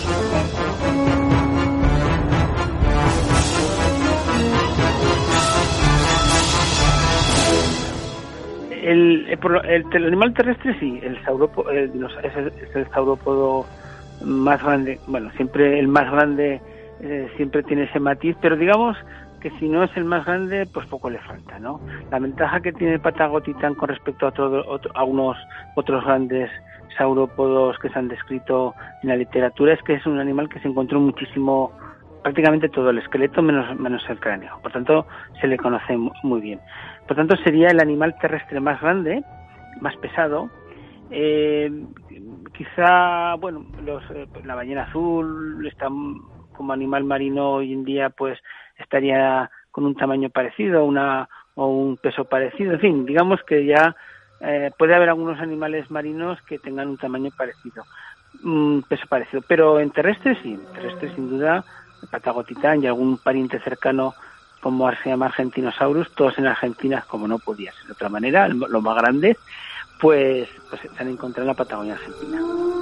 E: el, el, el, el animal terrestre sí, el saurópodo, el, es, el, es el saurópodo más grande, bueno, siempre el más grande eh, siempre tiene ese matiz, pero digamos que si no es el más grande, pues poco le falta, ¿no? La ventaja que tiene el Patagotitán con respecto a, otro, otro, a unos otros grandes saurópodos que se han descrito en la literatura es que es un animal que se encontró muchísimo, prácticamente todo el esqueleto menos, menos el cráneo, por tanto se le conoce muy bien. Por tanto sería el animal terrestre más grande, más pesado. Eh, quizá, bueno, los, eh, la ballena azul está como animal marino hoy en día, pues estaría con un tamaño parecido, una o un peso parecido, en fin, digamos que ya eh, puede haber algunos animales marinos que tengan un tamaño parecido, un peso parecido, pero en terrestres sí, en terrestres sin duda, el Patagotitán y algún pariente cercano como se llama Argentinosaurus, todos en Argentina, como no podía ser de otra manera, lo más grande, pues, pues se han encontrado en la Patagonia Argentina.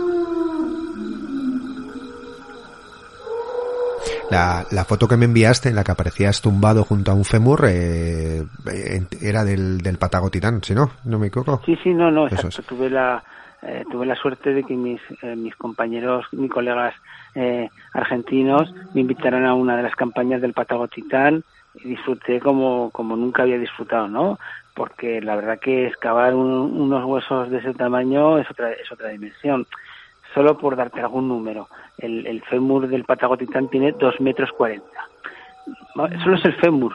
C: La, la foto que me enviaste en la que aparecías tumbado junto a un fémur eh, era del, del Patagotitán, ¿sí no? ¿No me equivoco?
E: Sí, sí, no, no, exacto.
C: Es.
E: Tuve la eh, tuve la suerte de que mis eh, mis compañeros, mis colegas eh, argentinos me invitaron a una de las campañas del Patagotitán y disfruté como como nunca había disfrutado, ¿no? Porque la verdad que excavar un, unos huesos de ese tamaño es otra es otra dimensión. Solo por darte algún número, el, el fémur del Patagotitán tiene dos metros cuarenta. Solo es el fémur.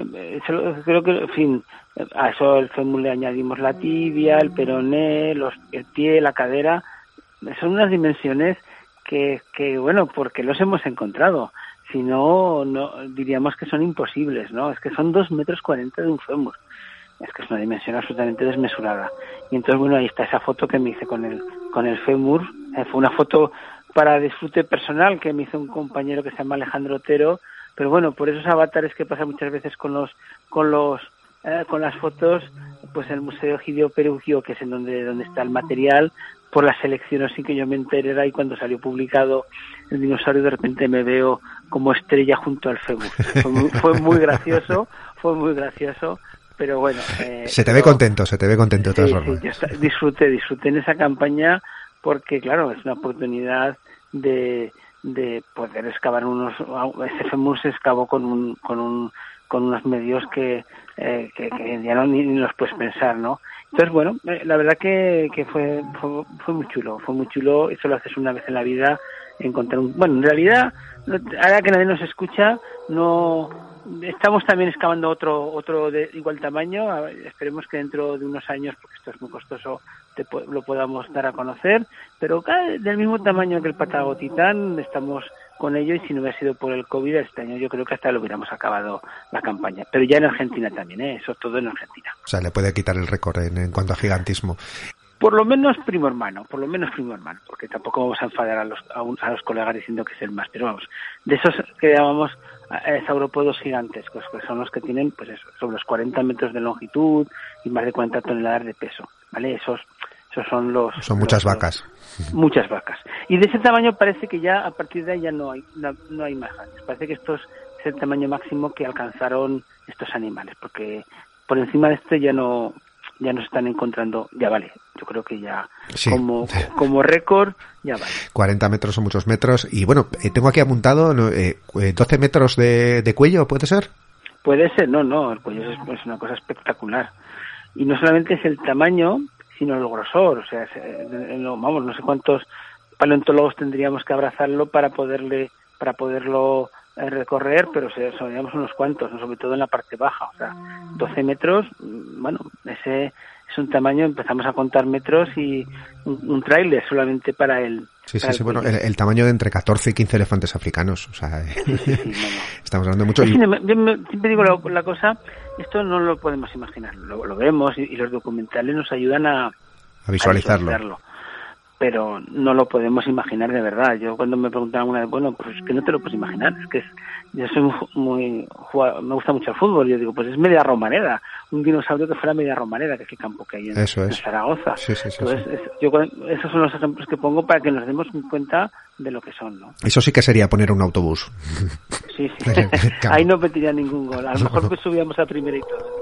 E: Solo, creo que, en fin, a eso el fémur le añadimos la tibia, el peroné, los, el pie, la cadera. Son unas dimensiones que, que, bueno, porque los hemos encontrado. Si no, no diríamos que son imposibles, ¿no? Es que son dos metros cuarenta de un fémur. Es que es una dimensión absolutamente desmesurada. Y entonces, bueno, ahí está esa foto que me hice con el con el fémur. Eh, fue una foto para disfrute personal que me hizo un compañero que se llama Alejandro Otero. Pero bueno, por esos avatares que pasa muchas veces con los con los eh, con las fotos, pues el Museo Egidio Perugio, que es en donde donde está el material, por la selección así que yo me enteré, y cuando salió publicado el dinosaurio de repente me veo como estrella junto al fémur. Fue muy, fue muy gracioso, fue muy gracioso. Pero bueno... Eh,
C: se te
E: pero,
C: ve contento, se te ve contento de todas
E: sí,
C: formas.
E: Sí, yo disfruté, disfruté en esa campaña porque, claro, es una oportunidad de, de poder excavar unos... Ese fémur se excavó con un, con un, con unos medios que, eh, que, que ya no ni, ni los puedes pensar, ¿no? Entonces, bueno, eh, la verdad que, que fue, fue, fue muy chulo, fue muy chulo. Eso lo haces una vez en la vida, encontrar un... Bueno, en realidad, ahora que nadie nos escucha, no... Estamos también excavando otro otro de igual tamaño. A ver, esperemos que dentro de unos años, porque esto es muy costoso, te, lo podamos dar a conocer. Pero del mismo tamaño que el Patagotitán, estamos con ello, y si no hubiera sido por el COVID este año, yo creo que hasta lo hubiéramos acabado la campaña. Pero ya en Argentina también, ¿eh? Eso es todo en Argentina.
C: O sea, le puede quitar el récord en, en cuanto a gigantismo.
E: Por lo menos primo hermano, por lo menos primo hermano, porque tampoco vamos a enfadar a los a, un, a los colegas diciendo que es el más, pero vamos, de esos que llamamos eh, saurópodos gigantescos, que son los que tienen, pues eso, sobre los cuarenta metros de longitud y más de cuarenta toneladas de peso, ¿vale? Esos esos son los...
C: Son muchas
E: los,
C: vacas.
E: Los, muchas vacas. Y de ese tamaño parece que ya, a partir de ahí ya no hay, no, no hay más grandes. Parece que estos es el tamaño máximo que alcanzaron estos animales, porque por encima de este ya no... ya nos están encontrando, ya vale, yo creo que ya sí. como como récord ya vale.
C: cuarenta metros son muchos metros, y bueno, eh, tengo aquí apuntado eh, doce metros de, de cuello, ¿puede ser?
E: Puede ser, no, no, el cuello es, es una cosa espectacular, y no solamente es el tamaño, sino el grosor, o sea, es, eh, no, vamos, no sé cuántos paleontólogos tendríamos que abrazarlo para poderle, para poderlo eh, recorrer, pero seríamos unos cuantos, ¿no? Sobre todo en la parte baja, o sea, doce metros, bueno, ese es un tamaño, empezamos a contar metros y un, un tráiler solamente para el...
C: Sí, sí, sí, bueno, el, el tamaño de entre catorce y quince elefantes africanos, o sea,
E: sí, sí, sí, no, no.
C: Estamos hablando mucho.
E: Y... Yo me, siempre digo la, la cosa, esto no lo podemos imaginar, lo, lo vemos y, y los documentales nos ayudan a,
C: a visualizarlo.
E: a visualizarlo, pero no lo podemos imaginar de verdad. Yo cuando me preguntan alguna vez, bueno, pues es que no te lo puedes imaginar, es que es, yo soy muy, muy me gusta mucho el fútbol, yo digo, pues es media romareda, un dinosaurio que fuera media romareda, que es el campo que hay en,
C: Eso es.
E: en Zaragoza.
C: Sí, sí, sí,
E: Entonces,
C: sí.
E: Es, yo, esos son los ejemplos que pongo para que nos demos cuenta de lo que son, ¿no?
C: Eso sí que sería poner un autobús.
E: Sí, sí. Ahí no metería ningún gol. A lo mejor pues subíamos a primera y todo.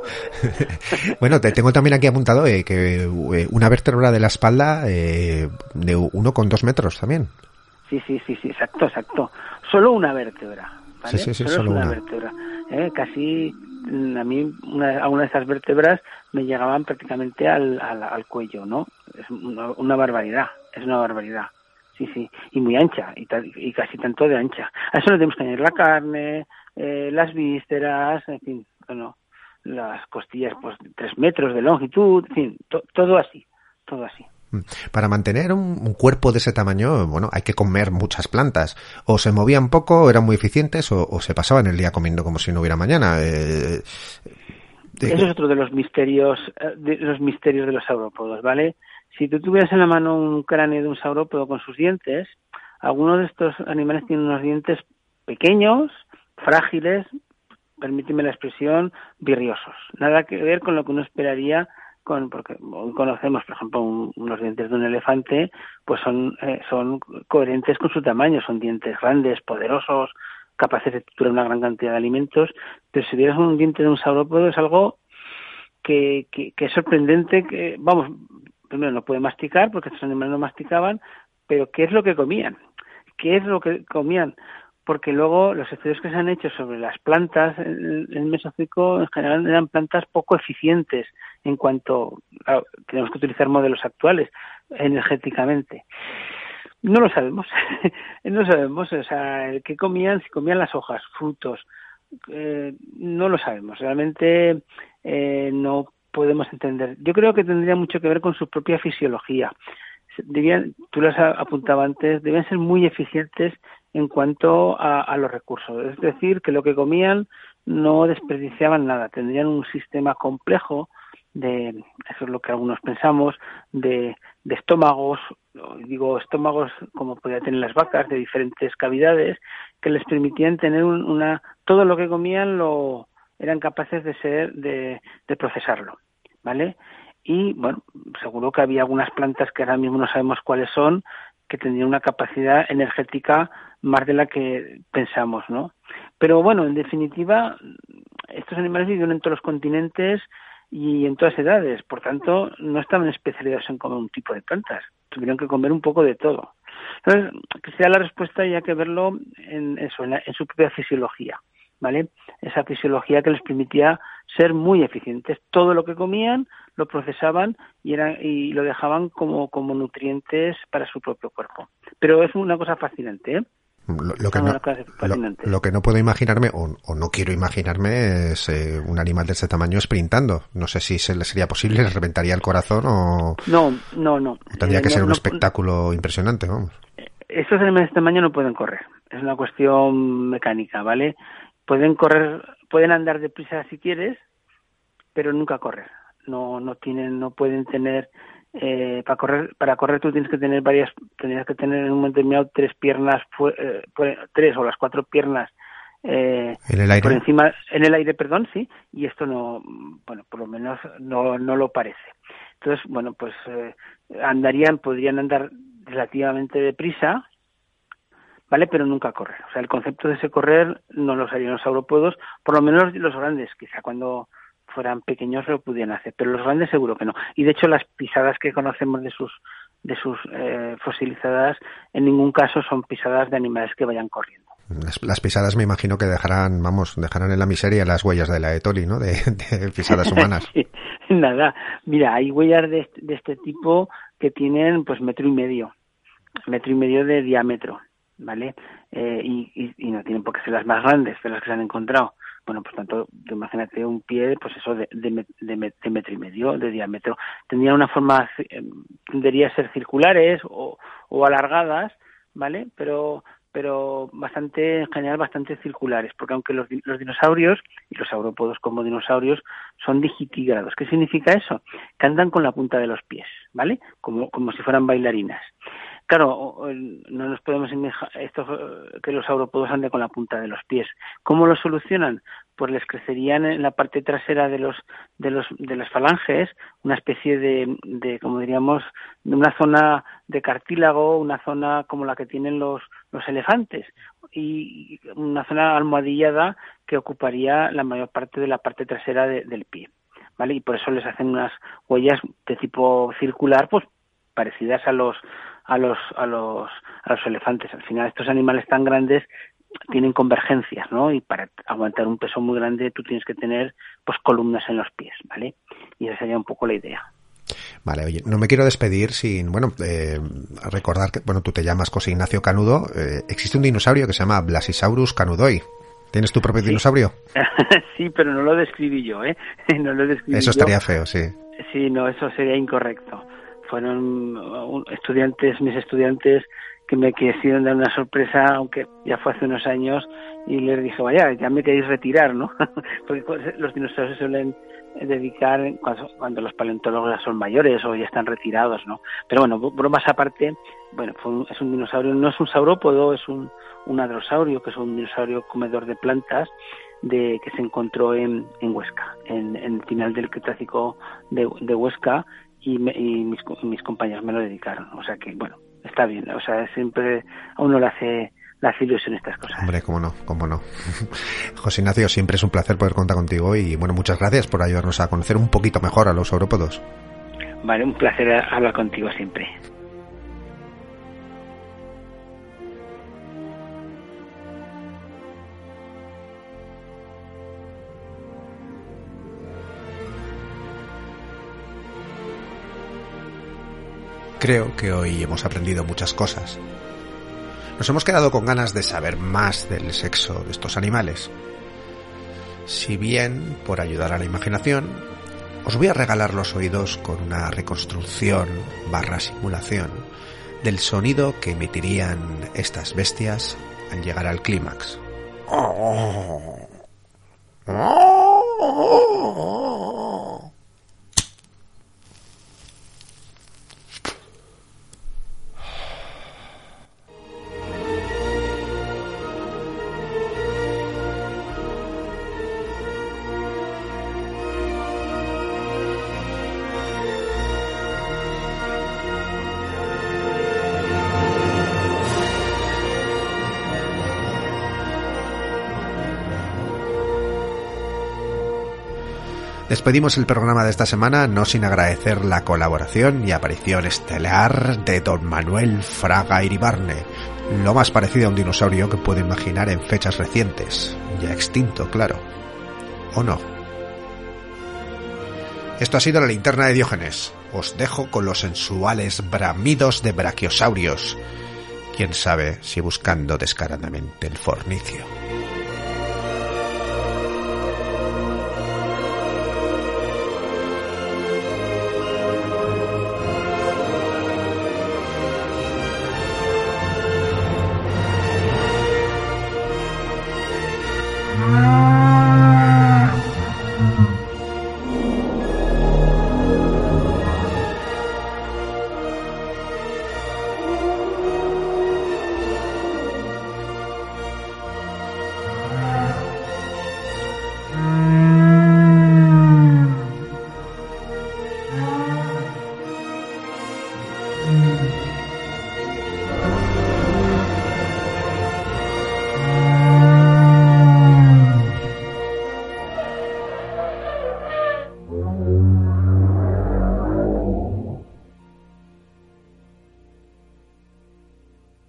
C: Bueno, te tengo también aquí apuntado eh, que eh, una vértebra de la espalda eh, de uno coma dos metros también.
E: Sí, sí, sí, sí, exacto, exacto. Solo una vértebra, ¿vale?
C: Sí, sí, sí,
E: solo,
C: solo
E: es una,
C: una.
E: vértebra. ¿eh? Casi, a mí, una, a una de esas vértebras me llegaban prácticamente al, al, al cuello, ¿no? Es una, una barbaridad, es una barbaridad. Sí, sí, y muy ancha, y, tal, y casi tanto de ancha. A eso le tenemos que añadir la carne, eh, las vísceras, en fin, bueno, las costillas, pues, tres metros de longitud, en fin, to, todo así, todo así.
C: Para mantener un, un cuerpo de ese tamaño, bueno, hay que comer muchas plantas. O se movían poco, eran muy eficientes, o, o se pasaban el día comiendo como si no hubiera mañana. Eh, de...
E: Eso es otro de los misterios, de los misterios de los saurópodos, ¿vale? Si tú tuvieras en la mano un cráneo de un saurópodo con sus dientes, algunos de estos animales tienen unos dientes pequeños, frágiles, permíteme la expresión, virriosos. Nada que ver con lo que uno esperaría, con porque hoy conocemos, por ejemplo, un, unos dientes de un elefante, pues son eh, son coherentes con su tamaño, son dientes grandes, poderosos, capaces de triturar una gran cantidad de alimentos, pero si vieras un diente de un saurópodo es algo que, que, que es sorprendente, que, vamos, primero no puede masticar, porque estos animales no masticaban, pero ¿qué es lo que comían? ¿Qué es lo que comían? Porque luego los estudios que se han hecho sobre las plantas en el Mesozoico en general eran plantas poco eficientes en cuanto a, tenemos que utilizar modelos actuales energéticamente. No lo sabemos, no sabemos, o sea, qué comían, si comían las hojas, frutos, eh, no lo sabemos, realmente eh, no podemos entender. Yo creo que tendría mucho que ver con su propia fisiología. Debían, tú las apuntaba antes, debían ser muy eficientes en cuanto a, a los recursos. Es decir, que lo que comían no desperdiciaban nada. Tendrían un sistema complejo de, eso es lo que algunos pensamos, de, de estómagos, digo estómagos como podían tener las vacas, de diferentes cavidades, que les permitían tener un, una, todo lo que comían lo eran capaces de ser, de, de procesarlo, ¿vale? Y bueno, seguro que había algunas plantas que ahora mismo no sabemos cuáles son, que tendrían una capacidad energética más de la que pensamos, ¿no? Pero bueno, en definitiva, estos animales vivieron en todos los continentes y en todas edades, por tanto, no estaban especializados en comer un tipo de plantas, tuvieron que comer un poco de todo. Entonces, que sea la respuesta hay que verlo en eso, en, la, en su propia fisiología, ¿vale? Esa fisiología que les permitía ser muy eficientes. Todo lo que comían lo procesaban y era, y lo dejaban como, como nutrientes para su propio cuerpo. Pero es una cosa fascinante, ¿eh?
C: Lo, lo, que no, lo, lo que no puedo imaginarme, o, o no quiero imaginarme, es eh, un animal de este tamaño sprintando. No sé si se le sería posible, le reventaría el corazón o...
E: No, no, no.
C: Tendría que
E: eh,
C: ser
E: no,
C: un
E: no,
C: espectáculo impresionante, vamos.
E: Estos animales de este tamaño no pueden correr. Es una cuestión mecánica, ¿vale? Pueden correr, pueden andar deprisa si quieres, pero nunca correr. No, no tienen, no pueden tener... Eh, para correr para correr tú tienes que tener varias tendrías que tener en un momento determinado tres piernas eh, tres o las cuatro piernas eh,
C: en el aire
E: por encima en el aire perdón sí y esto no bueno por lo menos no no lo parece. Entonces bueno pues eh, andarían podrían andar relativamente deprisa, vale, pero nunca correr. O sea, el concepto de ese correr no lo harían los saurópodos, por lo menos los grandes, quizá cuando fueran pequeños lo pudieran hacer, pero los grandes seguro que no. Y de hecho las pisadas que conocemos de sus de sus eh, fosilizadas en ningún caso son pisadas de animales que vayan corriendo.
C: Las, las pisadas me imagino que dejarán, vamos, dejarán en la miseria las huellas de la Etoli, ¿no? De, de pisadas humanas.
E: Sí, nada, mira, hay huellas de este, de este tipo que tienen pues metro y medio, metro y medio de diámetro, ¿vale? Eh, y, y, y no tienen por qué ser las más grandes de las que se han encontrado. Bueno, por tanto, imagínate un pie, pues eso, de, de, de, de metro y medio de diámetro. Tendrían una forma, eh, tendería a ser circulares o, o alargadas, ¿vale? Pero pero bastante, en general, bastante circulares, porque aunque los, los dinosaurios, y los saurópodos como dinosaurios, son digitígrados. ¿Qué significa eso? Que andan con la punta de los pies, ¿vale? Como, como si fueran bailarinas. Claro, no nos podemos imaginar esto, que los saurópodos anden con la punta de los pies. ¿Cómo lo solucionan? Pues les crecerían en la parte trasera de los de los de las falanges una especie de, de como diríamos, de una zona de cartílago, una zona como la que tienen los los elefantes, y una zona almohadillada que ocuparía la mayor parte de la parte trasera de, del pie, ¿vale? Y por eso les hacen unas huellas de tipo circular, pues parecidas a los a los a los a los elefantes. Al final estos animales tan grandes tienen convergencias, ¿no? Y para aguantar un peso muy grande tú tienes que tener pues columnas en los pies, ¿vale? Y esa sería un poco la idea.
C: Vale, oye, no me quiero despedir sin, bueno, eh, recordar que, bueno, tú te llamas José Ignacio Canudo. Eh, existe un dinosaurio que se llama Blasisaurus canudoi. ¿Tienes tu propio
E: sí.
C: dinosaurio?
E: Sí, pero no lo describí yo, ¿eh? No lo describí
C: Eso estaría yo. Feo, sí.
E: Sí, no, eso sería incorrecto. Fueron estudiantes, mis estudiantes, que me quisieron dar una sorpresa, aunque ya fue hace unos años, y les dije, vaya, ya me queréis retirar, ¿no? Porque los dinosaurios se suelen dedicar cuando, cuando los paleontólogos ya son mayores o ya están retirados, ¿no? Pero bueno, bromas aparte, bueno, fue un, es un dinosaurio, no es un saurópodo, es un, un hadrosaurio, que es un dinosaurio comedor de plantas, de que se encontró en, en Huesca, en, en el final del Cretácico de, de Huesca, y, me, y mis, mis compañeros me lo dedicaron, o sea que, bueno, está bien, o sea, siempre a uno le hace, le hace ilusión estas cosas.
C: Hombre, cómo no, cómo no. José Ignacio, siempre es un placer poder contar contigo y, bueno, muchas gracias por ayudarnos a conocer un poquito mejor a los saurópodos.
E: Vale, un placer hablar contigo siempre.
C: Creo que hoy hemos aprendido muchas cosas. Nos hemos quedado con ganas de saber más del sexo de estos animales. Si bien, por ayudar a la imaginación, os voy a regalar los oídos con una reconstrucción barra simulación del sonido que emitirían estas bestias al llegar al clímax. Despedimos el programa de esta semana no sin agradecer la colaboración y aparición estelar de don Manuel Fraga Iribarne, lo más parecido a un dinosaurio que puedo imaginar en fechas recientes, ya extinto, claro. ¿O no? Esto ha sido la linterna de Diógenes. Os dejo con los sensuales bramidos de brachiosaurios. Quién sabe si buscando descaradamente el fornicio.